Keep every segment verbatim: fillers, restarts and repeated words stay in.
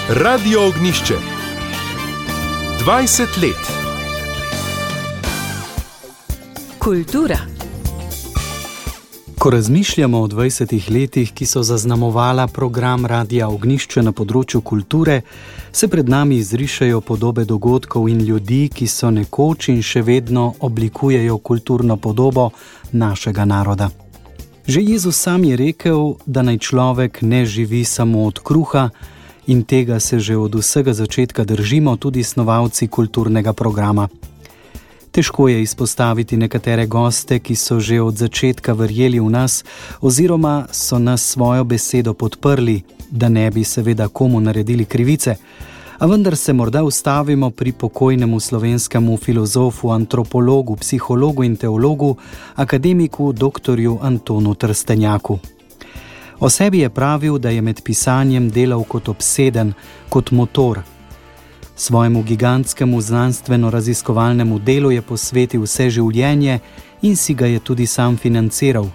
Radio Ognjišče. dvajset let. Kultura. Ko razmišljamo o dvajsetih letih, ki so zaznamovala program Radia Ognjišče na področju kulture, se pred nami izrišejo podobe dogodkov in ljudi, ki so nekoč in še vedno oblikujejo kulturno podobo našega naroda. Že Jezus sam je rekel, da naj človek ne živi samo od kruha, in tega se že od vsega začetka držimo tudi snovalci kulturnega programa. Težko je izpostaviti nekatere goste, ki so že od začetka verjeli v nas oziroma so nas svojo besedo podprli, da ne bi seveda komu naredili krivice, a vendar se morda ustavimo pri pokojnemu slovenskemu filozofu, antropologu, psihologu in teologu, akademiku doktorju Antonu Trstenjaku. O sebi je pravil, da je med pisanjem delal kot obseden, kot motor. Svojemu gigantskemu znanstveno-raziskovalnemu delu je posvetil vse življenje in si ga je tudi sam financiral.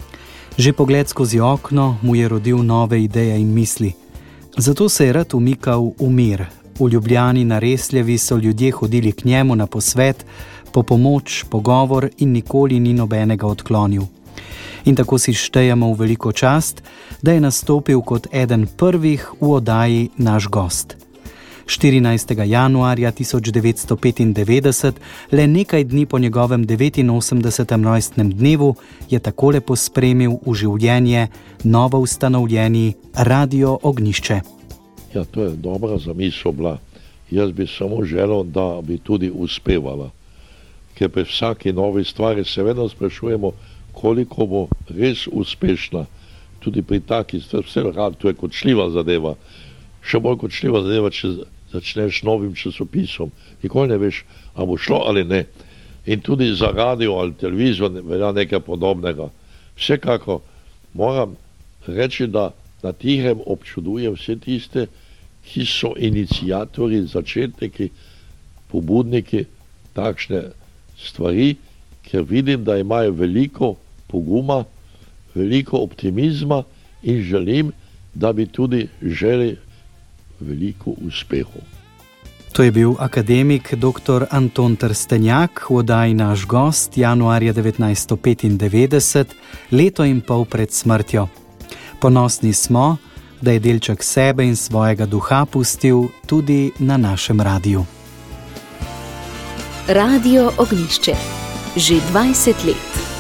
Že pogled skozi okno mu je rodil nove ideje in misli. Zato se je rad umikal v mir. V Ljubljani na Resljevi so ljudje hodili k njemu na posvet, po pomoč, pogovor in nikoli ni nobenega odklonil. In tako si štejemo v veliko čast, da je nastopil kot eden prvih v oddaji Naš gost. štirinajstega januarja tisoč devetsto petindevetdeset, le nekaj dni po njegovem devetinosemdesetem rojstnem dnevu, je takole pospremil v življenje novo ustanovljeni Radio Ognjišče. Ja, to je dobra zamisel bila. Jaz bi samo želel, da bi tudi uspevala. Ker pri vsaki novi stvari se vedno sprašujemo, koliko bo res uspešna. Tudi pri takih stvari, vse rad, to je kočljiva zadeva. Še bolj kočljiva zadeva, če začneš novim časopisom. Nikoli ne veš, ali bo šlo ali ne. In tudi za radio ali televizijo velja nekaj podobnega. Vsekako moram reči, da na tihem občudujem vse tiste, ki so iniciatorji, začetniki, pobudniki takšne stvari, ker vidim, da imajo veliko poguma, veliko optimizma in želim, da bi tudi želi veliko uspehov. To je bil akademik doktor Anton Trstenjak v oddaji Naš gost januarja devetnajststo petindevetdeset, leto in pol pred smrtjo. Ponosni smo, da je delček sebe in svojega duha pustil tudi na našem radiju. Radio Ognjišče. Že dvajset let.